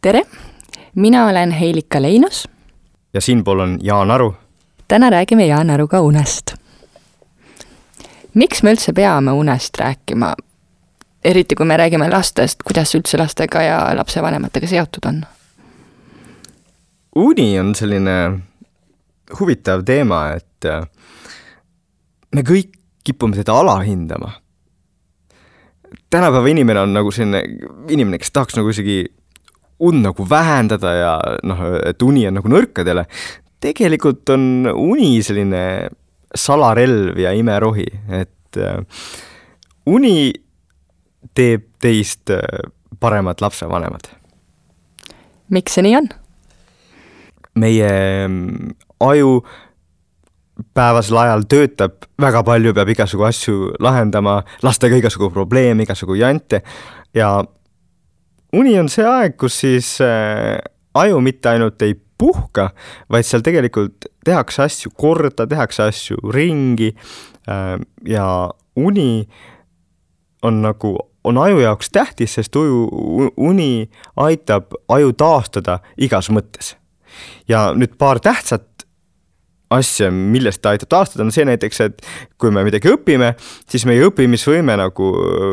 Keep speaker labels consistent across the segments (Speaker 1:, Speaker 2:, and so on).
Speaker 1: Tere! Mina olen Heilika Leinus.
Speaker 2: Ja siinpool on Jaan Aru.
Speaker 1: Täna räägime Jaan Aruga unest. Miks me üldse peame unest rääkima? Eriti kui me räägime lastest, kuidas üldse lastega ja lapsevanematega seotud on?
Speaker 2: Uni on selline huvitav teema, et me kõik kipume teda alahindama. Tänapäeva inimene on nagu selline inimene, kes tahaks nagu isegi und nagu vähendada ja et uni on nagu nõrkadele. Tegelikult on uni selline salarelv ja imerohi, et uni teeb teist paremad lapsevanemad.
Speaker 1: Miks see nii on?
Speaker 2: Meie aju päevasel ajal töötab väga palju, peab igasugu asju lahendama, lastega igasugu probleeme, igasugu jante ja uni on see aeg, kus siis aju mitte ainult ei puhka, vaid seal tegelikult tehakse asju korda, tehakse asju ringi ja uni on aju jaoks tähtis, sest uni aitab aju taastada igas mõttes. Ja nüüd paar tähtsat asja, millest ta aitab taastada, on see näiteks, et kui me midagi õpime, siis meie õppimisvõime nagu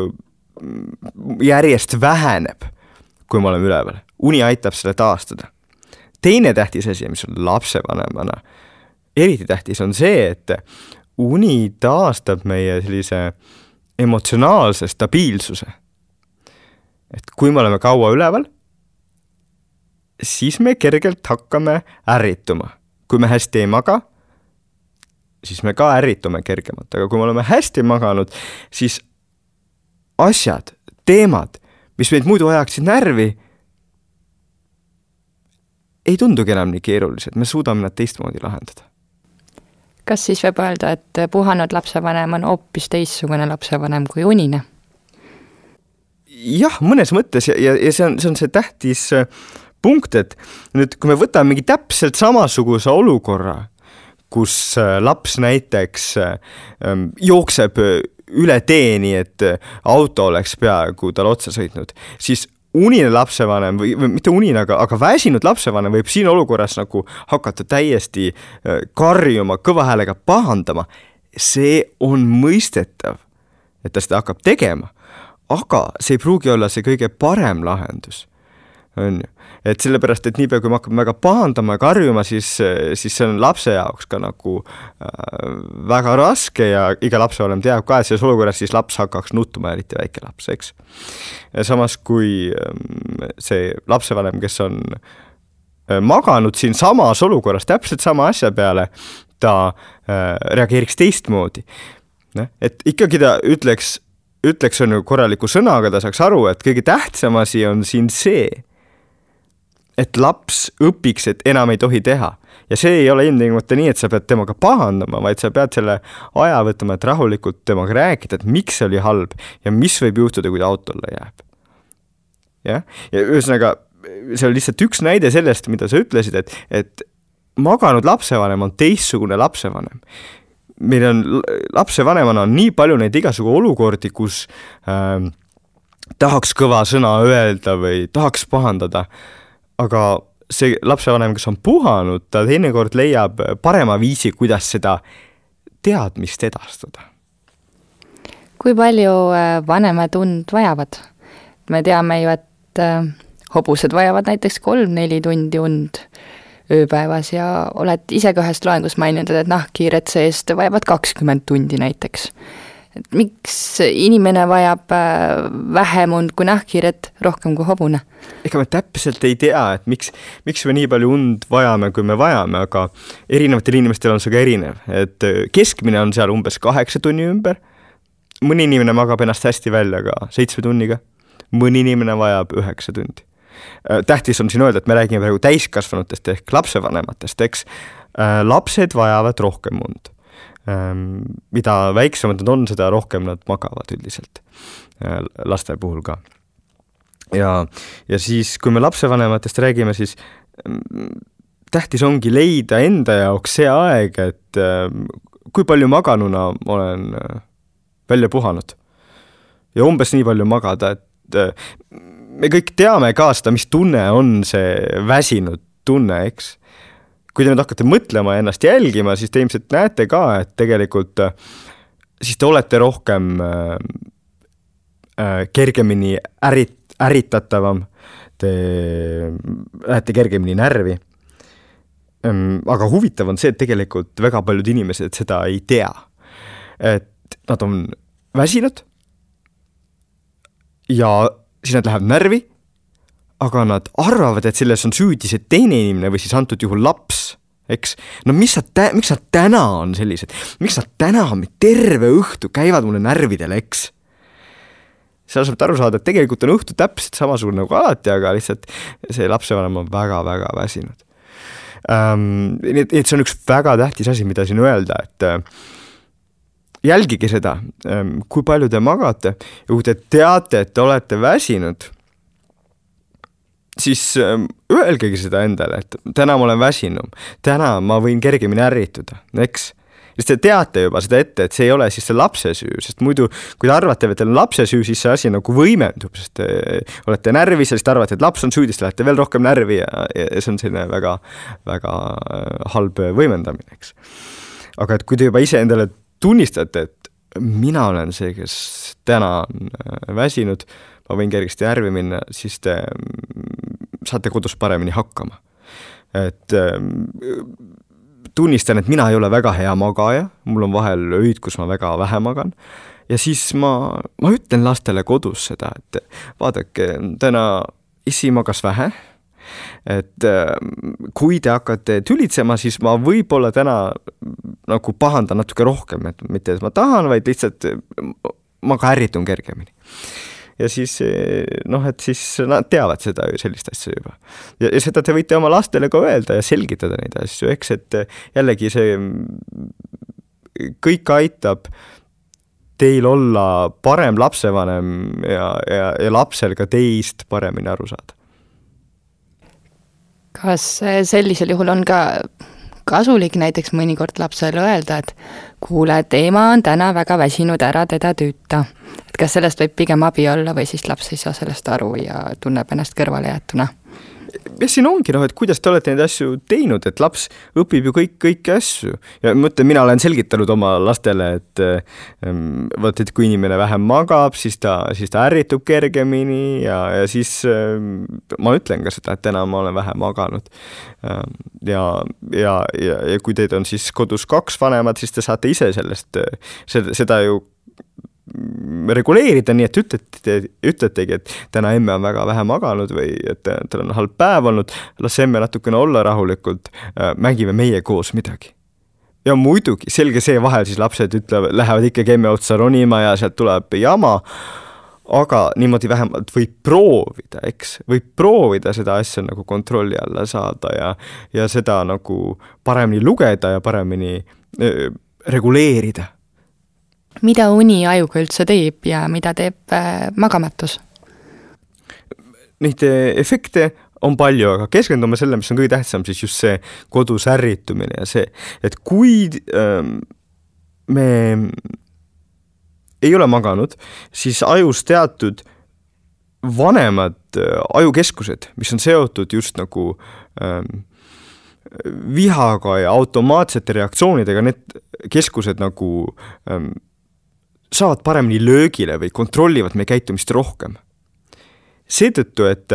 Speaker 2: järjest väheneb, kui me oleme üleval. Uni aitab selle taastada. Teine tähtis asi, mis on lapsevanemana, eriti tähtis on see, et uni taastab meie sellise emotsionaalse stabiilsuse. Et kui me oleme kaua üleval, siis me kergelt hakkame ärrituma. Kui me hästi ei maga, siis me ka ärritume kergemalt. Aga kui me oleme hästi maganud, siis asjad, teemad, mis meid muidu ajaksid närvi, ei tundugi enam nii keerulised. Me suudame nad teistmoodi lahendada.
Speaker 1: Kas siis võib öelda, et puhanud lapsevanem on hoopis teistsugune lapsevanem kui unine?
Speaker 2: Jah, mõnes mõttes ja see on see tähtis punkt, et nüüd, kui me võtame mingi täpselt samasuguse olukorra, kus laps näiteks jookseb üle teeni, et auto oleks peaaegu tal otsa sõitnud, siis unine lapsevanem või mitte unine, aga väsinud lapsevanem võib siin olukorras nagu hakata täiesti karjuma, kõva häälega pahandama. See on mõistetav, et ta seda hakkab tegema, aga see ei pruugi olla see kõige parem lahendus. On ju. Et sellepärast, et niipea kui me hakkame väga pahandama ja karjuma, siis see on lapse jaoks ka nagu väga raske ja iga lapsevanem teab ka, et selles olukorras siis laps hakkaks nutuma, eriti väike laps, eks. Ja samas kui see lapsevanem, kes on maganud siin samas olukorras, täpselt sama asja peale, ta reageeriks teistmoodi. Et ikkagi ta ütleks on ju korraliku sõnaga, ta saaks aru, et kõige tähtsam asi on siin see, et laps õpiks, et enam ei tohi teha. Ja see ei ole ilmtingimata nii, et sa pead temaga pahandama, vaid sa pead selle aja võtma, et rahulikult temaga rääkida, et miks see oli halb ja mis võib juhtuda, kui ta autolle jääb. Ja ühesõnaga, see on lihtsalt üks näide sellest, mida sa ütlesid, et maganud lapsevanem on teistsugune lapsevanem. Meil on lapsevanemana on nii palju neid igasugu olukordi, kus tahaks kõva sõna öelda või tahaks pahandada, aga see lapsevanem, kes on puhanud, ta teinekord leiab parema viisi, kuidas seda teadmist edastada.
Speaker 1: Kui palju vanemad und vajavad? Me teame ju, et hobused vajavad näiteks 3-4 tundi und ööpäevas ja oled ise ka ühest loengus maininud, et nahkhiired seest vajavad 20 tundi näiteks. Et miks inimene vajab vähem und kui nahkhiired rohkem kui hobune?
Speaker 2: Ega me täpselt ei tea, et miks me nii palju und vajame, kui me vajame, aga erinevatel inimestel on see ka erinev. Et keskmine on seal umbes 8 tunni ümber. Mõni inimene magab ennast hästi välja ka 7 tunniga. Mõni inimene vajab 9 tundi. Tähtis on siin öelda, et me räägime praegu täiskasvanutest ehk lapsevanematest, eks. Lapsed vajavad rohkem und. Mida väiksemad nad on, seda rohkem nad magavad üldiselt laste puhul ka. Ja siis, kui me lapsevanematest räägime, siis tähtis ongi leida enda jaoks see aeg, et kui palju maganuna olen välja puhanud. Ja umbes nii palju magada, et me kõik teame ka seda, mis tunne on see väsinud tunne, eks. Kui te nüüd hakkate mõtlema ja ennast jälgima, siis te ilmselt näete ka, et tegelikult siis te olete rohkem kergemini ärritatavam, te lähete kergemini närvi. Aga huvitav on see, et tegelikult väga paljud inimesed seda ei tea. Et nad on väsinud ja siis nad lähevad närvi, aga nad arvavad, et selles on süüdi see teine inimene või siis antud juhul laps, eks? No miks nad täna on sellised? Miks nad täna terve õhtu käivad mulle närvidele, eks? Seal saab aru saada, et tegelikult on õhtu täpselt samasugune nagu alati, aga lihtsalt see lapsevanem on väga-väga väsinud. Et see on üks väga tähtis asi, mida siin öelda, et jälgige seda, kui palju te magate ja kui te teate, et te olete väsinud, siis öelgegi seda endale, et täna ma olen väsinum, täna ma võin kergemini ärrituda, eks? Sest te teate juba seda ette, et see ei ole siis see lapse süü, sest muidu, kui te arvate, et teil on lapse süü, siis see asi nagu võimendub, sest te olete närvis ja siis te arvate, et laps on süüdi, siis lähete veel rohkem närvi ja see on selline väga, väga halb võimendamine, eks. Aga et kui te juba ise endale tunnistate, et mina olen see, kes täna on väsinud, ma võin kergesti närvi minna, siis te saate kodus paremini hakkama. Et tunnistan, et mina ei ole väga hea magaja, mul on vahel öid, kus ma väga vähe magan ja siis ma ütlen lastele kodus seda, et vaadake, täna issi magas vähe, et kui te hakkate tülitsema, siis ma võib-olla täna nagu pahandan natuke rohkem, et mitte, et ma tahan, vaid lihtsalt ma ka ärritun kergemini. Ja siis, et siis nad teavad seda ju sellist asja juba. Ja seda te võite oma lastele ka öelda ja selgitada neid asju, eks, et jällegi see kõik aitab teil olla parem lapsevanem ja lapsel ka teist paremini aru saada.
Speaker 1: Kas sellisel juhul on ka kasulik näiteks mõnikord lapsele öelda, et kuule, et ema on täna väga väsinud, ära teda tüüta. Et kas sellest võib pigem abi olla või siis laps ei saa sellest aru ja tunneb ennast kõrvale jäetuna?
Speaker 2: Ja siin ongi, et kuidas te olete neid asju teinud, et laps õpib ju kõiki asju. Ja mõtlen, mina olen selgitanud oma lastele, et et kui inimene vähem magab, siis ta ärritub kergemini ja siis ma ütlen ka seda, et täna ma olen vähe maganud. Ja kui teid on siis kodus 2 vanemat, siis te saate ise seda ju reguleerida, nii et ütletegi, et täna emme on väga vähe maganud või et tal on halb päev olnud, las emme natukene olla rahulikult, mängime meie koos midagi. Ja muidugi, selge see vahel siis lapsed lähevad ikkagi emme otsa ronima ja sealt tuleb jama, aga niimoodi vähemalt võib proovida, eks? Võib proovida seda asja nagu kontrolli alla saada ja seda nagu paremini lugeda ja paremini reguleerida.
Speaker 1: Mida uni ajuga üldse teeb ja mida teeb magamatus?
Speaker 2: Neid efekte on palju, aga keskendume selle, mis on kõige tähtsam, siis just see kodus ärritumine ja see, et kui me ei ole maganud, siis ajus teatud vanemad ajukeskused, mis on seotud just nagu vihaga ja automaatsete reaktsioonidega, need keskused nagu saavad paremini löögile või kontrollivad meie käitumist rohkem. Seetõttu, et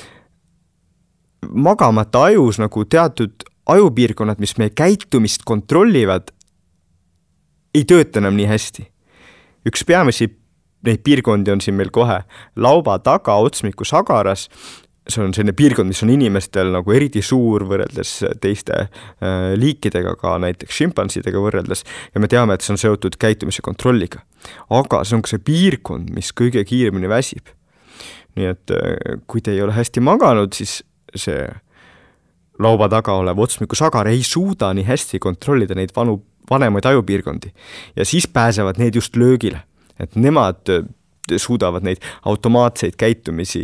Speaker 2: magamata ajus nagu teatud ajupiirkonnad, mis meie käitumist kontrollivad, ei tööta enam nii hästi. Üks peamisi neid piirkondi on siin meil kohe lauba taga otsmiku sagaras. See on selline piirkond, mis on inimestel nagu eriti suur võrreldes teiste liikidega, ka näiteks šimpansidega võrreldes, ja me teame, et see on seotud käitumise kontrolliga. Aga see on ka see piirkond, mis kõige kiiremini väsib. Nii et kui te ei ole hästi maganud, siis see lauba taga olev otsmiku sagar ei suuda nii hästi kontrollida neid vanemaid ajupiirkondi. Ja siis pääsevad need just löögile, et nemad suudavad neid automaatseid käitumisi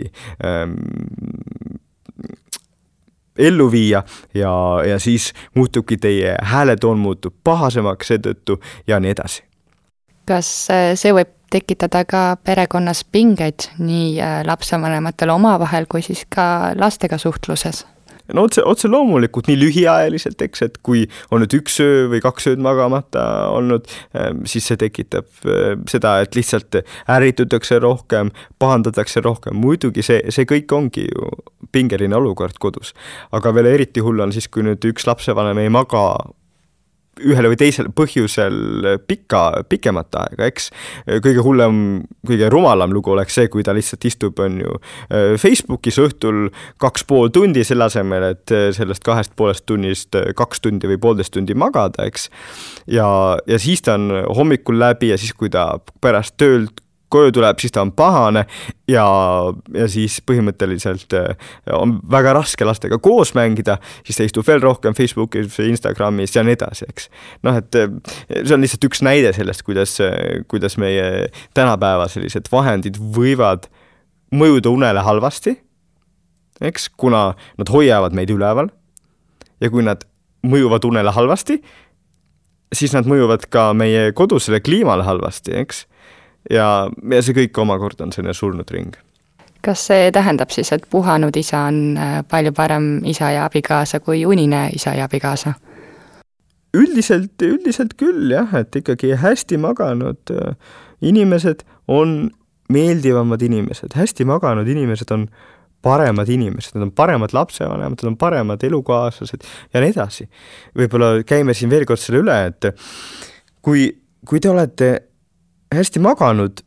Speaker 2: ellu viia ja siis muutubki teie hääletoon muutub pahasemaks seetõttu ja nii edasi.
Speaker 1: Kas see võib tekitada ka perekonnas pingeid nii lapsevanematel omavahel kui siis ka lastega suhtluses.
Speaker 2: No otse loomulikult nii lühiajaliselt, eks, et kui on nüüd 1 öö või 2 ööd magamata olnud, siis see tekitab seda, et lihtsalt ärritutakse rohkem, pahandatakse rohkem. Muidugi see kõik ongi ju pingeline olukord kodus. Aga veel eriti hull on siis, kui nüüd üks lapsevanem ei maga ühele või teisel põhjusel pikemat aega, eks. Kõige hullem, kõige rumalam lugu oleks see, kui ta lihtsalt istub on ju Facebookis õhtul 2,5 tundi selle asemel, et sellest 2,5 tunnist 2 tundi või 1,5 tundi magada, eks. Ja siis ta on hommikul läbi ja siis, kui ta pärast töölt koju tuleb, siis ta on pahane ja siis põhimõtteliselt on väga raske lastega koos mängida, siis ta istub veel rohkem Facebookis, Instagramis ja nii edasi, eks. Noh, et see on lihtsalt üks näide sellest, kuidas meie tänapäeva sellised vahendid võivad mõjuda unele halvasti, eks, kuna nad hoiavad meid üleval ja kui nad mõjuvad unele halvasti, siis nad mõjuvad ka meie kodusele kliimale halvasti, eks. Ja see kõik omakorda on selline surnud ring.
Speaker 1: Kas see tähendab siis, et puhanud isa on palju parem isa ja abikaasa kui unine isa ja abikaasa?
Speaker 2: Üldiselt küll, jah, et ikkagi hästi maganud inimesed on meeldivamad inimesed. Hästi maganud inimesed on paremad inimesed, nad on paremad lapsevanemad, nad on paremad elukaaslased ja nii edasi. Võib-olla käime siin veel kord selle üle, et kui te olete hästi maganud,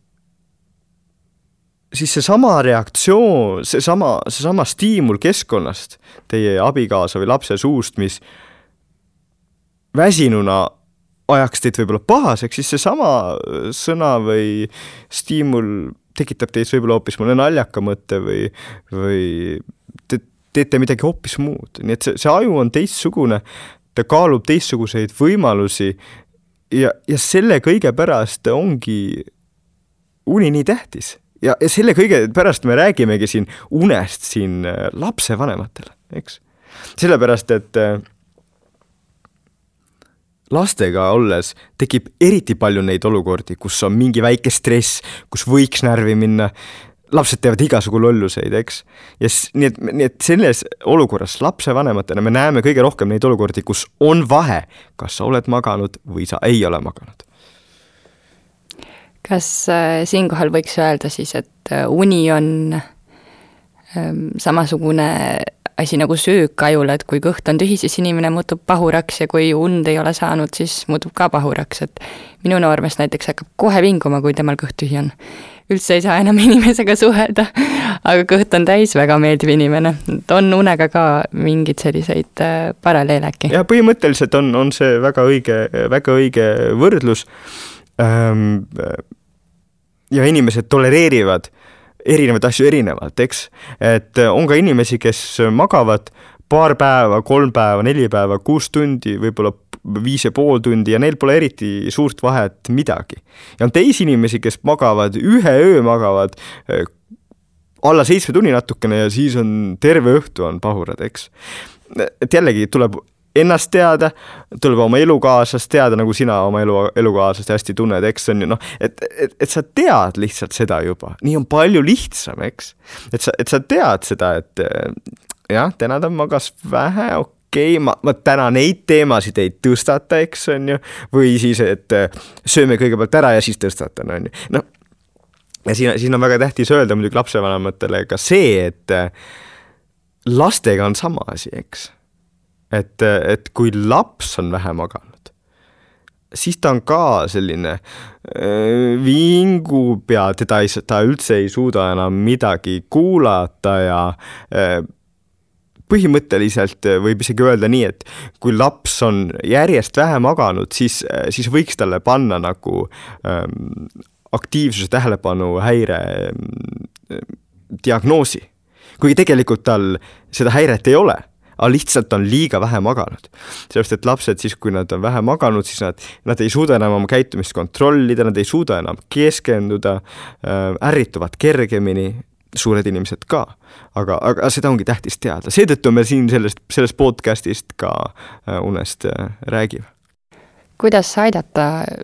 Speaker 2: siis seesama reaktsioon, seesama stiimul keskkonnast teie abikaasa või lapse suust, mis väsinuna ajaks teid võib-olla pahaseks, siis seesama sõna või stiimul tekitab teis võib-olla hoopis mõne naljaka mõtte või te teete midagi hoopis muud. Nii et see aju on teistsugune, ta kaalub teistsuguseid võimalusi ja selle kõige pärast ongi uni nii tähtis. Ja selle kõige pärast me räägimegi siin unest siin lapsevanematele, eks. Sellepärast, et lastega olles tekib eriti palju neid olukordi, kus on mingi väike stress, kus võiks närvi minna. Lapsed teevad igasugu lolluseid, eks. Ja nii et selles olukorras lapsevanematena me näeme kõige rohkem neid olukordi, kus on vahe, kas sa oled maganud või sa ei ole maganud.
Speaker 1: Kas siinkohal võiks öelda siis, et uni on samasugune asi nagu söök ajule, et kui kõht on tühi, siis inimene muutub pahuraks ja kui und ei ole saanud, siis muutub ka pahuraks, et minu noormees näiteks hakkab kohe vinguma, kui temal kõht tühi on. Üldse ei saa enam inimesega suhelda, aga kõht on täis väga meeldiv inimene. On unega ka mingid selliseid paralleelääki.
Speaker 2: Ja põhimõtteliselt on see väga õige võrdlus. Ja inimesed tolereerivad erinevaid asju erinevalt, eks. Et on ka inimesi, kes magavad paar päeva, 3 päeva, 4 päeva, 6 tundi, võib-olla 5,5 tundi ja neil pole eriti suurt vahet midagi. Ja on teisi inimesi, kes magavad, 1 öö magavad alla 7 tunni natukene ja siis on terve õhtu on pahurad, eks. Et jällegi tuleb ennast teada, tuleb oma elukaaslast teada, nagu sina oma elukaaslast hästi tunned, eks on ju, et sa tead lihtsalt seda juba. Nii on palju lihtsam, eks. Et sa tead seda, et jah, täna ta magas vähe, ma täna neid teemasid ei tõstata, eks on ju, või siis, et sööme kõigepealt ära ja siis tõstatan, on ju. No, ja siin on väga tähtis öelda muidugi lapsevanematele ka see, et lastega on sama asi, eks. Et kui laps on vähe maganud, siis ta on ka selline vingub ja ta üldse ei suuda enam midagi kuulata ja põhimõtteliselt võib isegi öelda nii, et kui laps on järjest vähe maganud, siis võiks talle panna nagu aktiivsuse tähelepanu häire diagnoosi. Kuigi tegelikult tal seda häiret ei ole, aga lihtsalt on liiga vähe maganud. Sellepärast, et lapsed siis, kui nad on vähe maganud, siis nad ei suuda enam oma käitumist kontrollida, nad ei suuda enam keskenduda, ärrituvad kergemini, suured inimesed ka. Aga seda ongi tähtis teada. Seetõttu me siin sellest podcastist ka unest räägime.
Speaker 1: Kuidas aidata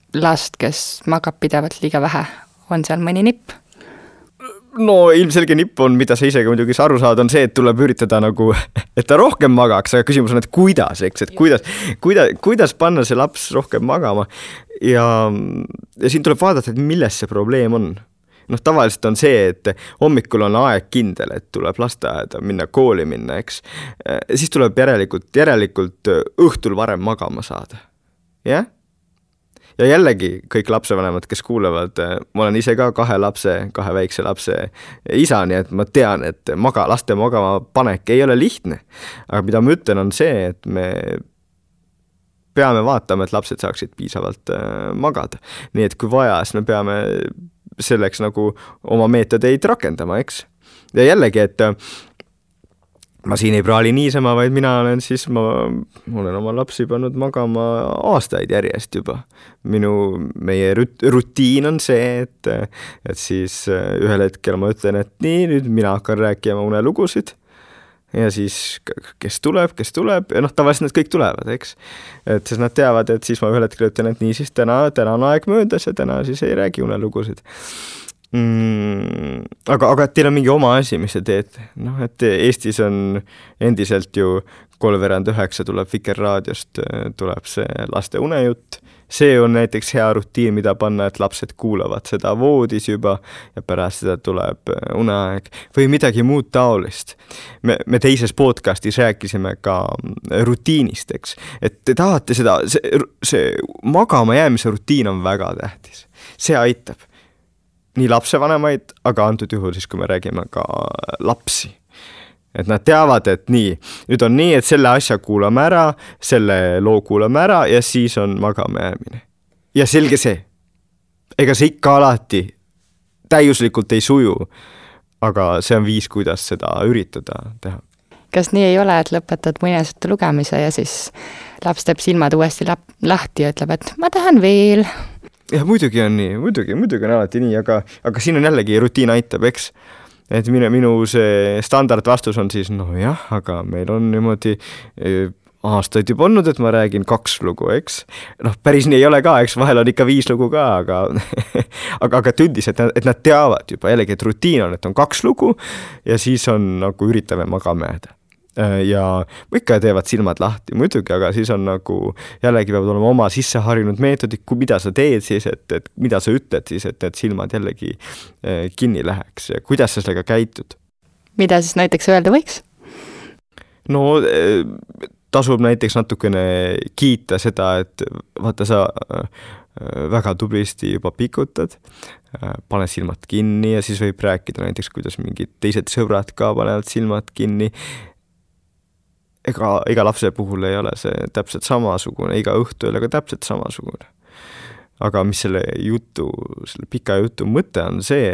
Speaker 1: last, kes magab pidevalt liiga vähe? On seal mõni nipp?
Speaker 2: No ilmselge nipp on, mida sa isegi muidugi aru saad, on see, et tuleb üritada nagu, et ta rohkem magaks, aga küsimus on, et kuidas, eks, et kuidas panna see laps rohkem magama ja siin tuleb vaadata, et milles see probleem on. Noh, tavaliselt on see, et hommikul on aeg kindel, et tuleb lasteaeda minna, kooli minna, eks. Siis tuleb järelikult õhtul varem magama saada. Jah? Ja jällegi kõik lapsevanemad, kes kuulevad, ma olen ise ka 2 väikse lapse isa, nii et ma tean, et laste magama panek ei ole lihtne. Aga mida ma ütlen on see, et me peame vaatama, et lapsed saaksid piisavalt magada. Nii et kui vaja, siis me peame selleks nagu oma meetodeid rakendama, eks. Ja jällegi, et ma siin ei praali niisama, vaid ma olen oma lapsi pannud magama aastaid järjest juba. Meie rutiin on see, et siis ühel hetkel ma ütlen, et nii, nüüd mina hakkan rääkima unelugusid ja siis kes tuleb ja tavaliselt need kõik tulevad, eks. Et siis nad teavad, et siis ma ühel hetkel ütlen, et nii, siis täna on aeg möödas ja täna siis ei räägi unelugusid. Aga teil on mingi oma asi, mis te teete. Et Eestis on endiselt ju 8:03 tuleb Vikerraadiost, tuleb see laste unejutt. See on näiteks hea rutiin, mida panna, et lapsed kuulavad seda voodis juba ja pärast seda tuleb uneaeg või midagi muud taolist. Me teises podcastis rääkisime ka rutiinist, eks. Et te tahate seda, see magama jäämise rutiin on väga tähtis. See aitab nii lapsevanemaid, aga antud juhul siis, kui me räägime ka lapsi. Et nad teavad, et nüüd on nii, et selle asja kuulame ära, selle loo kuulame ära ja siis on magama jäämine. Ja selge see. Ega see ikka alati täiuslikult ei suju, aga see on viis, kuidas seda üritada teha.
Speaker 1: Kas nii ei ole, et lõpetad muinasjutu lugemise ja siis laps teeb silmad uuesti lahti ja ütleb, et ma tahan veel?
Speaker 2: Ja muidugi on nii, muidugi on alati nii, aga siin on jällegi rutiin aitab, eks. Et minu see standardvastus on siis, jah, aga meil on niimoodi aastaid juba olnud, et ma räägin 2 lugu, eks. Päris nii ei ole ka, eks, vahel on ikka 5 lugu ka, aga tüldis, et nad teavad juba jällegi, et rutiin on, et on 2 lugu ja siis on nagu üritame magama jääda. Ja ikka teevad silmad lahti muidugi, aga siis on nagu jällegi peavad olema oma sisseharinud meetodid, mida sa teed siis, et mida sa ütled siis, et need silmad jällegi kinni läheks ja kuidas sa sellega käitud.
Speaker 1: Mida siis näiteks öelda võiks?
Speaker 2: No tasub näiteks natukene kiita seda, et vaata sa väga tublisti juba pikutad, pane silmad kinni ja siis võib rääkida näiteks, kuidas mingid teised sõbrad ka panevad silmad kinni. Ega lapse puhul ei ole see täpselt samasugune, iga õhtu ei ole ka täpselt samasugune. Aga mis selle pika jutu mõte on see,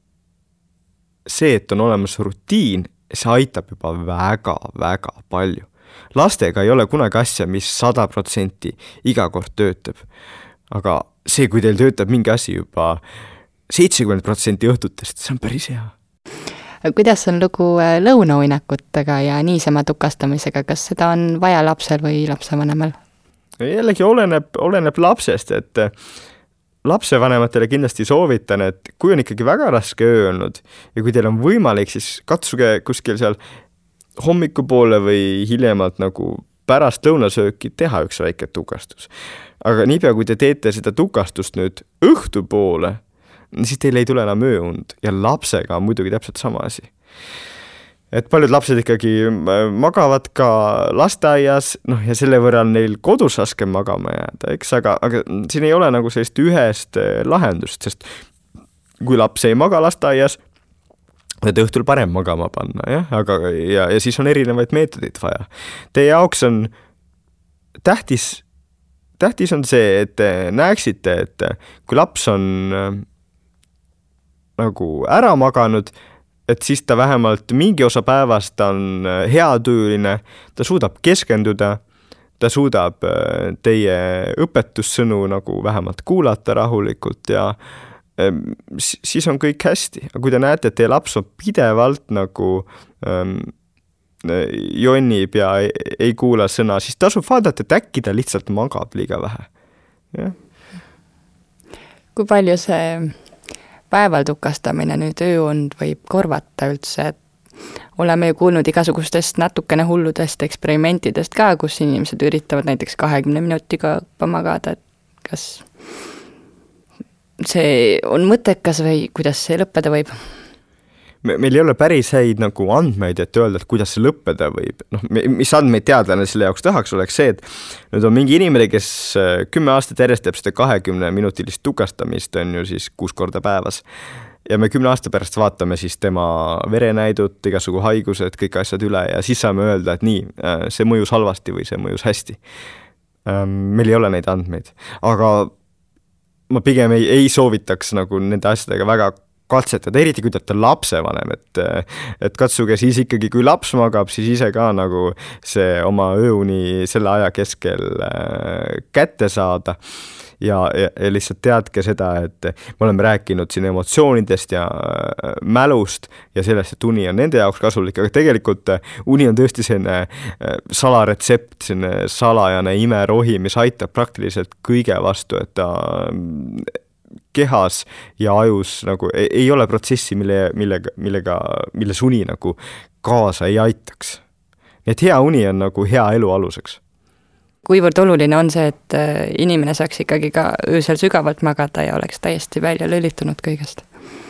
Speaker 2: et on olemas rutiin, see aitab juba väga palju. Lastega ei ole kunagi asja, mis 100% iga kord töötab. Aga see, kui teil töötab mingi asi juba 70% õhtutest, see on päris hea.
Speaker 1: Kuidas on lugu lõunauinakutega ja niisama tukastamisega, kas seda on vaja lapsel või lapsevanemal?
Speaker 2: Jällegi oleneb lapsest, et lapsevanematele kindlasti soovitan, et kui on ikkagi väga raske öö olnud ja kui teil on võimalik, siis katsuge kuskil seal hommikupoole või hiljemalt nagu pärast lõunasööki teha üks väike tukastus. Aga niipea, kui te teete seda tukastust nüüd õhtupoole, siis teil ei tule enam ööund ja lapsega on muidugi täpselt sama asi. Et paljud lapsed ikkagi magavad ka lasteaias, ja selle võrra neil kodus raskem magama jääda, eks, aga siin ei ole nagu sellist ühest lahendust, sest kui laps ei maga lasteaias, et õhtul parem magama panna, ja siis on erinevaid meetodid vaja. Teie jaoks on tähtis on see, et te näeksite, et kui laps on nagu ära maganud, et siis ta vähemalt mingi osa päevast on heatüüline, ta suudab keskenduda, ta suudab teie õpetussõnu nagu vähemalt kuulata rahulikult ja siis on kõik hästi. Aga kui te näete, et teie laps on pidevalt nagu jonnib ja ei kuula sõna, siis tasub vaadata, et äkki ta lihtsalt magab liiga vähe. Jah.
Speaker 1: kui palju see päeval tukastamine nüüd ööund võib korvata üldse, et oleme ju kuulnud igasugustest natukene hulludest eksperimentidest ka, kus inimesed üritavad näiteks 20 minutiga magada, et kas see on mõttekas või kuidas see lõppeda võib?
Speaker 2: Meil ei ole päris häid nagu andmeid, et öelda, et kuidas see lõppeda võib. Mis andmeid teadlane selle jaoks tahaks, oleks see, et nüüd on mingi inimene, kes 10 aastat järjest teeb seda 20-minutilist tukastamist, on ju siis 6 korda päevas. Ja me 10 aasta pärast vaatame siis tema verenäidut, igasugu haigused, kõik asjad üle ja siis saame öelda, et nii, see mõjus halvasti või see mõjus hästi. Meil ei ole neid andmeid, aga ma pigem ei soovitaks nagu nende asjadega väga katsetada, eriti kui te olete lapsevanem, et katsuge siis ikkagi, kui laps magab, siis ise ka nagu see oma ööuni selle aja keskel kätte saada ja lihtsalt teadke seda, et me oleme rääkinud siin emotsioonidest ja mälust ja sellest, et uni on nende jaoks kasulik, aga tegelikult uni on tõesti selline salaretsept, selline salajane imerohi, mis aitab praktiliselt kõige vastu, et ta kehas ja ajus nagu ei ole protsessi, milles uni nagu kaasa ei aitaks. Nii et hea uni on nagu hea elu aluseks.
Speaker 1: Kuivõrd oluline on see, et inimene saaks ikkagi ka öösel sügavalt magada ja oleks täiesti välja lülitunud kõigest?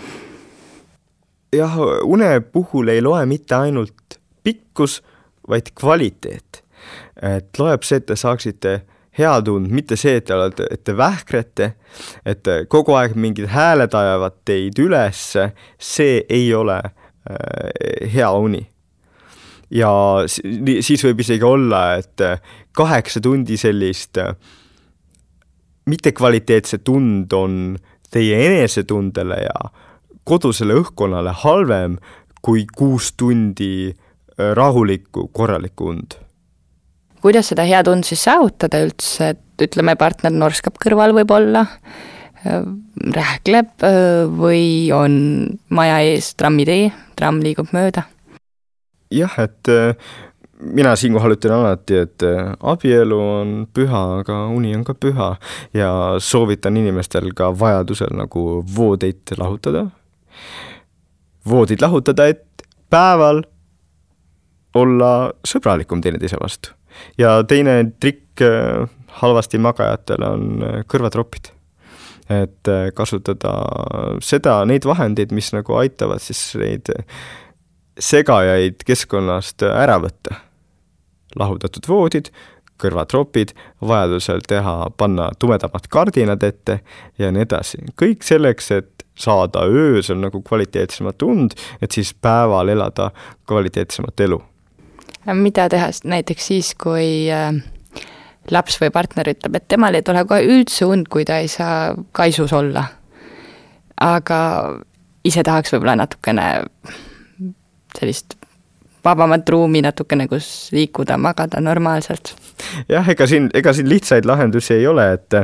Speaker 2: Jah, une puhul ei loe mitte ainult pikkus, vaid kvaliteet. Et loeb see, et te saaksite hea tund, mitte see, et te vähkrete, et kogu aeg mingid hääled ajavad teid üles, see ei ole hea uni. Ja siis võib isegi olla, et 8 tundi sellist mittekvaliteetset tund on teie enesetundele ja kodusele õhkkonnale halvem kui 6 tundi rahulikku, korralikku und. Kuidas seda hea tund siis saavutada üldse, et ütleme, partner norskab kõrval võib-olla, rääkleb või on maja ees trammitee, tramm liigub mööda? Jah, et mina siinkohal ütlen alati, et abielu on püha, aga uni on ka püha ja soovitan inimestel ka vajadusel nagu voodeid lahutada. Voodid lahutada, et päeval olla sõbralikum teineteise vastu. Ja teine trikk halvasti magajatele on kõrvatropid. Et kasutada neid vahendeid, mis nagu aitavad siis neid segajaid keskkonnast ära võtta. Lahutatud voodid, kõrvatropid, vajadusel panna tumedamad kardinad ette ja nii edasi. Kõik selleks, et saada öösel nagu kvaliteetsemat tund, et siis päeval elada kvaliteetsemat elu. Mida teha näiteks siis, kui laps või partner ütleb, et temal ei tule kohe üldse und, kui ta ei saa kaisus olla. Aga ise tahaks võib-olla natukene sellist vabamat ruumi natukene, kus liikuda, magada normaalselt. Jah, ega siin lihtsaid lahendusi ei ole, et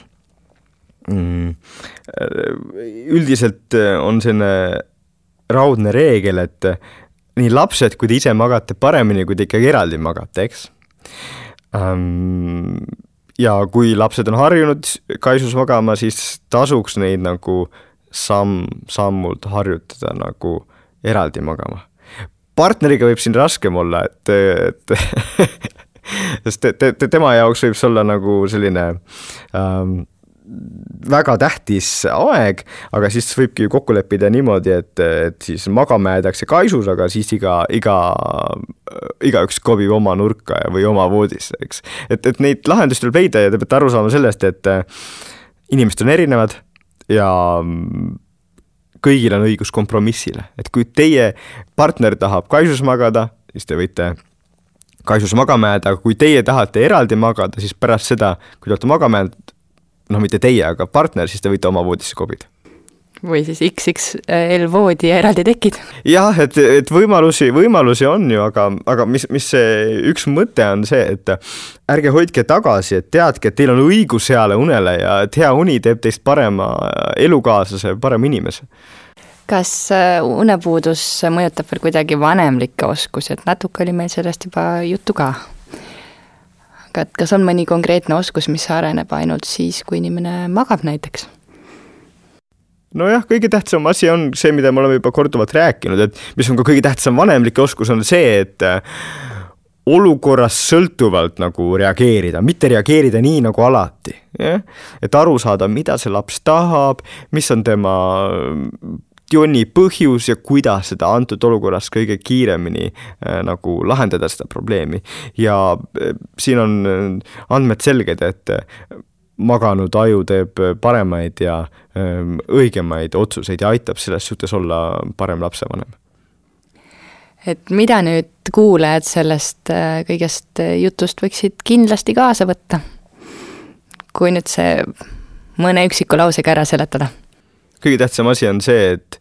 Speaker 2: üldiselt on selline raudne reegel, et nii lapsed, kui te ise magate paremini, kui te ikkagi eraldi magate, eks? Ja kui lapsed on harjunud kaisus magama, siis tasuks neid nagu sammult harjutada nagu eraldi magama. Partneriga võib siin raskem olla, et sest tema jaoks võib see olla nagu selline väga tähtis aeg, aga siis võibki ju kokku leppida niimoodi, et siis magama jäädakse kaisus, aga siis igaüks kobib oma nurka või oma voodisse, eks. Et neid lahendust tuleb leida ja te peate aru saama sellest, et inimesed on erinevad ja kõigil on õigus kompromissile. Et kui teie partner tahab kaisus magada, siis te võite kaisus magama jääda, aga kui teie tahate eraldi magada, siis pärast seda, kui te olete magama jäänud, mitte teie, aga partner, siis te võite oma voodisse kobida. Või siis XXL voodi ja eraldi tekid. Jah, et võimalusi on ju, aga mis see üks mõte on see, et ärge hoidke tagasi, et teadke, et teil on õigus heale unele ja et hea uni teeb teist parema elukaaslase, parem inimese. Kas unepuudus mõjutab veel kuidagi vanemlikke oskusi, et natuke oli meil sellest juba juttu ka? Aga kas on mõni konkreetne oskus, mis areneb ainult siis, kui inimene magab näiteks? nojah, kõige tähtsam asi on see, mida me oleme juba korduvalt rääkinud, et mis on ka kõige tähtsam vanemlik oskus on see, et olukorras sõltuvalt nagu reageerida, mitte reageerida nii nagu alati. Et aru saada, mida see laps tahab, mis on tema jonni põhjus ja kuidas seda antud olukorras kõige kiiremini nagu lahendada seda probleemi. Ja siin on andmed selged, et maganud aju teeb paremaid ja õigemaid otsuseid ja aitab selles suhtes olla parem lapsevanem.
Speaker 1: Et mida nüüd kuulajad sellest kõigest jutust võiksid kindlasti kaasa võtta, kui nüüd see mõne üksiku lausega ära seletada?
Speaker 2: Kõige tähtsam asi on see, et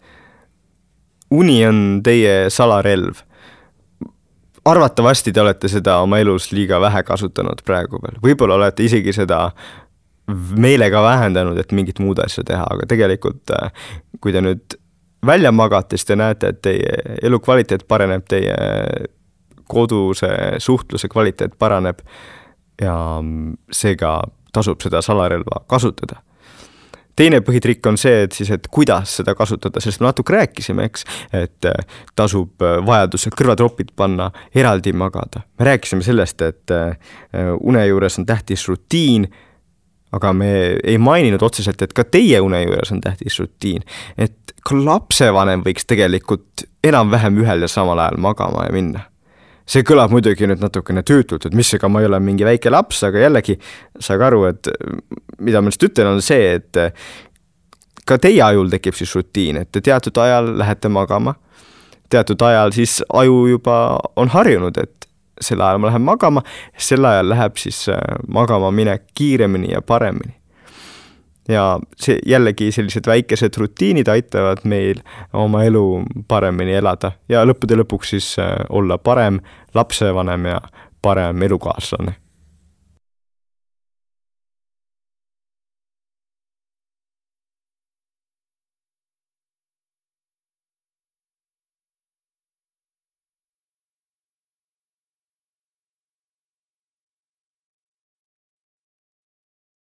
Speaker 2: uni on teie salarelv. Arvatavasti te olete seda oma elus liiga vähe kasutanud praegu veel. Võib-olla olete isegi seda meelega vähendanud, et mingit muud asja teha, aga tegelikult kui te nüüd välja magate, siis te näete, et teie elukvaliteet paraneb, teie koduse suhtluse kvaliteet paraneb ja seega tasub seda salarelva kasutada. Teine põhitrikk on see, et siis, et kuidas seda kasutada, sest me natuke rääkisime, eks, et tasub vajadusel kõrvatropid panna, eraldi magada. Me rääkisime sellest, et une juures on tähtis rutiin, aga me ei maininud otseselt, et ka teie une juures on tähtis rutiin, et ka lapsevanem võiks tegelikult enam-vähem ühel ja samal ajal magama ja minna. See kõlab muidugi nüüd natukene tüütult, et mis ega ma ei ole mingi väike laps, aga jällegi saag aru, et mida ma just ütlen on see, et ka teie ajul tekib siis rutiin, et te teatud ajal lähete magama, teatud ajal siis aju juba on harjunud, et sel ajal ma lähen magama, sel ajal läheb siis magama minek kiiremini ja paremini. Ja see jällegi sellised väikesed rutiinid aitavad meil oma elu paremini elada ja lõppude lõpuks siis olla parem lapsevanem ja parem elukaaslane.